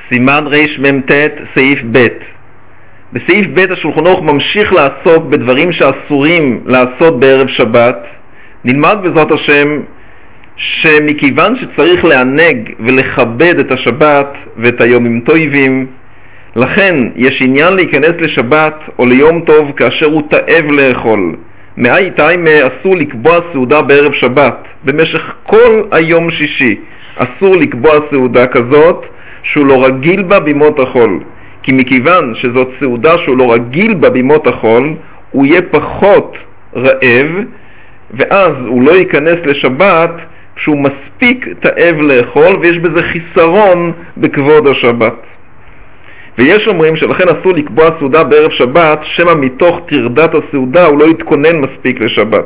סימן רמ"ט סעיף ב'. בסעיף ב' השולחן ערוך ממשיך לעסוק בדברים שאסורים לעשות בערב שבת. נלמד בעזרת השם שמכיוון שצריך לענג ולכבד את השבת ואת היומים טובים, לכן יש עניין להיכנס לשבת או ליום טוב כאשר הוא תאב לאכול. מאי תימא אסור לקבוע סעודה בערב שבת. במשך כל היום שישי אסור לקבוע סעודה כזאת שהוא לא רגיל בה בימות החול, כי מכיוון שזאת סעודה שהוא לא רגיל בה בימות החול, הוא יהיה פחות רעב, ואז הוא לא ייכנס לשבת כשהוא מספיק תאב לאכול, ויש בזה חיסרון בכבוד השבת. ויש אומרים שלכן אסור לקבוע סעודה בערב שבת, שמא מתוך תרדת הסעודה הוא לא יתכונן מספיק לשבת.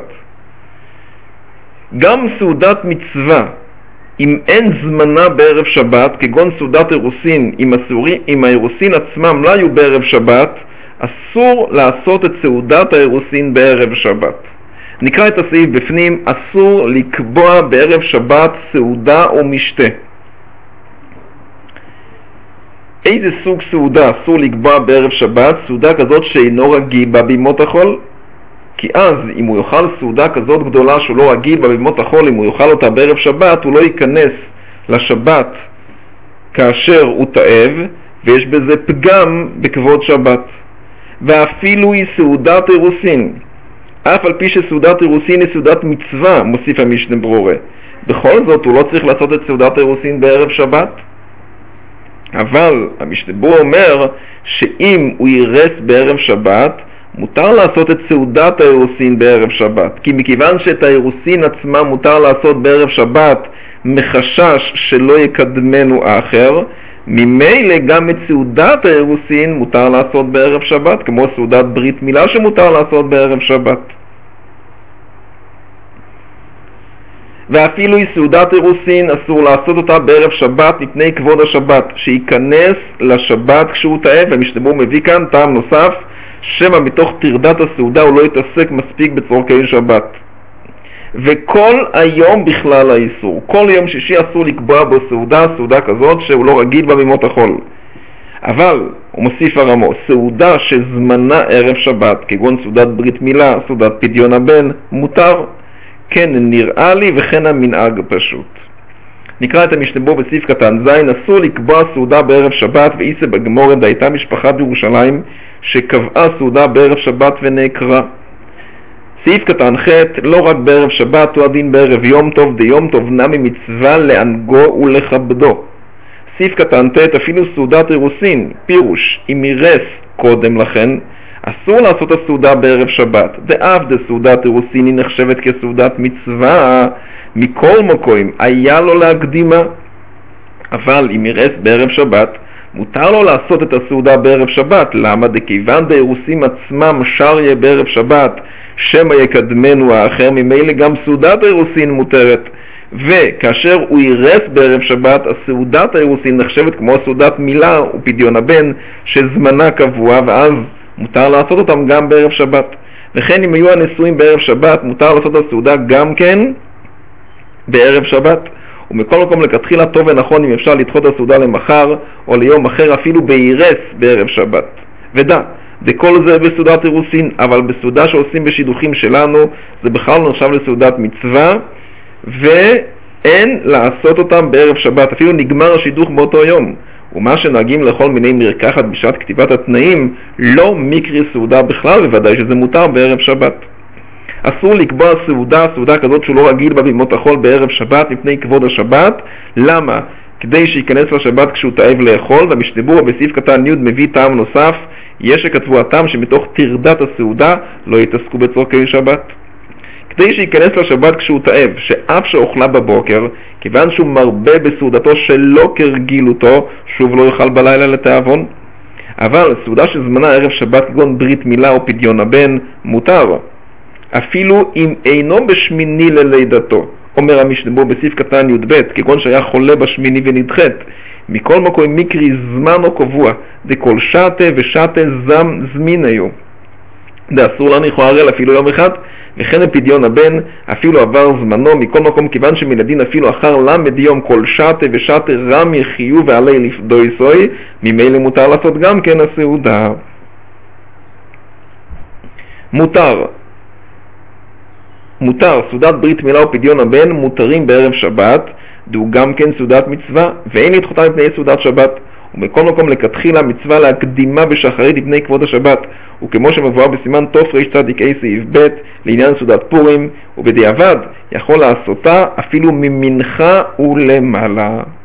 גם סעודת מצווה, אם אין זמנה בערב שבת, כגון סעודת אירוסין, אם האירוסין עצמם לא היו בערב שבת, אסור לעשות את סעודת האירוסין בערב שבת. נקרא את הסעיף בפנים. אסור לקבוע בערב שבת סעודה או משתה. איזה סוג סעודה אסור לקבוע בערב שבת? סעודה כזאת שאינו רגיל בה בימות החול. כי אז אם הוא יאכל סעודה כזאת גדולה שהוא לא רגיל בה בימות החול, אם הוא יאכל אותה בערב שבת, הוא לא ייכנס לשבת כאשר הוא תאב, ויש בזה פגם בכבוד שבת. ואפילו היא סעודת אירוסין, אף על פי שסעודת אירוסין היא סעודת מצווה, מוסיף המשנה ברורה, בכל זאת הוא לא צריך לעשות את סעודת אירוסין בערב שבת. אבל המשנה ברורה אומר שאם הוא יירס בערב שבת, מותר לעשות את סעודת האירוסין בערב שבת, כי מכיוון שאת האירוסין עצמה מותר לעשות בערב שבת מחשש שלא יקדמנו האחר, ממילא גם את סעודת האירוסין מותר לעשות בערב שבת, כמו סעודת ברית מילה שמותר לעשות בערב שבת. ואפילו היא סעודת אירוסין אסור לעשות אותה בערב שבת מפני כבוד השבת, שייכנס לשבת כשהוא תאב. המשנה ברורה מביא כאן טעם נוסף, שמא מתוך תרדת הסעודה הוא לא יתעסק מספיק בצורכי שבת. וכל היום בכלל האיסור, כל יום שישי אסור לקבוע בו סעודה כזאת שהוא לא רגיל בה בימות החול. אבל, הוא מוסיף הרמו, סעודה שזמנה ערב שבת, כגון סעודת ברית מילה, סעודת פדיון הבן, מותר. כן נראה לי וכן המנהג פשוט. נקרא את המשנה ברורה בסעיף קטן ז'. אסור לקבוע סעודה בערב שבת, ואיסה בגמורה דהייתה משפחה בירושלים שקבעה סעודה בערב שבת ונעקרה. סעיף קטן ח'. לא רק בערב שבת הוא הדין בערב יום טוב, דיום טוב נמי מצווה לענגו ולכבדו. סעיף קטן ט'. אפילו סעודת אירוסין, פירוש, אם ירס קודם לכן, אסור לעשות הסעודה בערב שבת. דאף דסעודת אירוסין היא נחשבת כסעודת מצווה, מכל מקום היה לו להקדימה. אבל אם ירס בערב שבת, מותר לו לעשות את הסעודה בערב שבת. למה? דכיוון דאירוסין עצמם שריה בערב שבת, שמא יקדמנו האחר, ממילא גם סעודת האירוסין מותרת. וכאשר הוא ירס בערב שבת, הסעודת האירוסין נחשבת כמו סעודת מילה ופדיון הבן, שזמנה קבוע, ואז מותר לעשות אותם גם בערב שבת. וכן אם היו הנשואים בערב שבת, מותר לעשות הסעודה גם כן בערב שבת. ומכל מקום לכתחילה טוב ונכון אם אפשר לדחות הסעודה למחר או ליום אחר, אפילו בירס בערב שבת. ודע, דכל זה בסעודת אירוסין, אבל בסעודה שעושים בשידוכים שלנו זה בכלל לא נחשב לסעודת מצווה, ואין לעשות אותם בערב שבת, אפילו נגמר השידוך באותו יום. ומה שנהגים לאכול מיני מרקחת בשעת כתיבת התנאים לא מקרי סעודה בכלל, בוודאי שזה מותר בערב שבת. אסור לקבוע סעודה כזאת שהוא לא רגיל בה בימות החול בערב שבת מפני כבוד השבת. למה? כדי שייכנס לשבת כשהוא תאב לאכול. והמשנה ברורה בסעיף קטן י' מביא טעם נוסף, יש שכתבו הטעם שמתוך תרדת הסעודה לא יתעסקו בצורכי שבת. כדי שייכנס לשבת כשהוא תאב, שאף שאוכלה בבוקר, כיוון שהוא מרבה בסעודתו שלא כרגילותו, שוב לא יאכל בלילה לתאבון. אבל סעודה שזמנה ערב שבת, כגון ברית מילה או פדיון הבן, מותר. אפילו אם אינו בשמיני ללידתו. אומר המשנה ברורה בסעיף קטן י"ב, כגון שהיה חולה בשמיני ונדחת. מכל מקום מקרי זמן או קבוע, דכל שתה ושתה זם זמין היו. דאסור לה נכוערל אפילו יום אחד, וכן בפדיון הבן אפילו עבר זמנו מכל מקום, כיוון שמלדין אפילו אחר למד יום כל שתה ושתה רם יחיו ועלי לפדוי סוי, ממילא מותר לעשות גם כן הסעודה. מותר סעודת ברית מילה ופדיון הבן מותרים בערב שבת, דו גם כן סעודת מצווה, ואין לדחותה מפני סעודת שבת. ומכל מקום לכתחילה מצווה להקדימה בשחרית מפני כבוד השבת, וכמו שמבואר בסימן תרצ"ה סעיף ב' לעניין סעודת פורים, ובדיעבד יכול לעשותה אפילו ממנחה ולמעלה.